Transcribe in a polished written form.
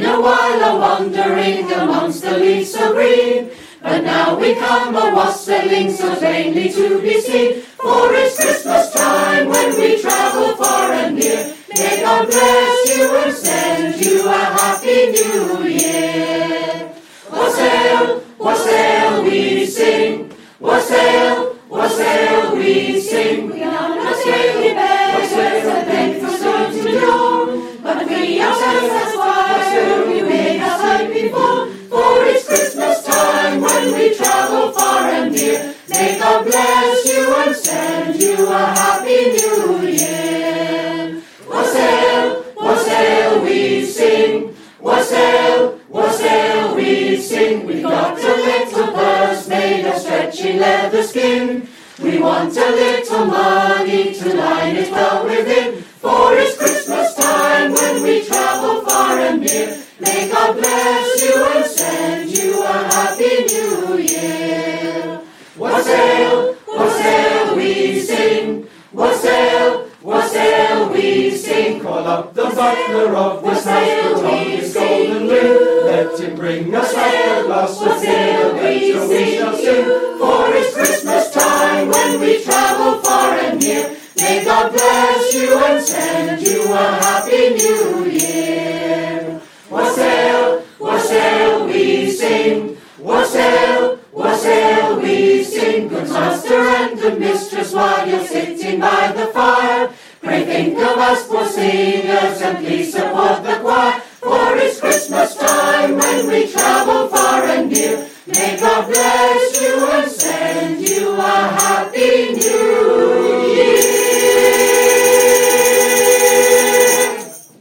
a while a-wandering amongst the leaves so green. But now we come a-wassailing so vainly to be seen. For it's Christmas time when we travel far and near. May God bless you and send you a happy new year. Wassail, wassail, we sing. Wassail, wassail, we sing. We are not sleigh bells that beg for snow to dawn, but we ourselves as wise we may have heard before. For it's Christmas time when we travel far and near. May God bless you and send you a happy new year. Wassail, wassail, we sing. Wassail, wassail, we sing. We've got a little purse made of stretchy leather skin. We want a little money to line it well within. For it's Christmas time when we travel far and near. May God bless you and send you a happy new year. Wassail, wassail, we sing. Wassail, wassail, we sing. Call up the butler of this house, put on his golden ring. Let him bring us up a glass of beer, and we shall sing. For it's Christmas time when we travel far and near. May God bless you and send you a happy new year. Wassail, wassail, we sing. Wassail, wassail, we sing. Good master and good mistress, while you're sitting by the fire, pray think of us poor singers and please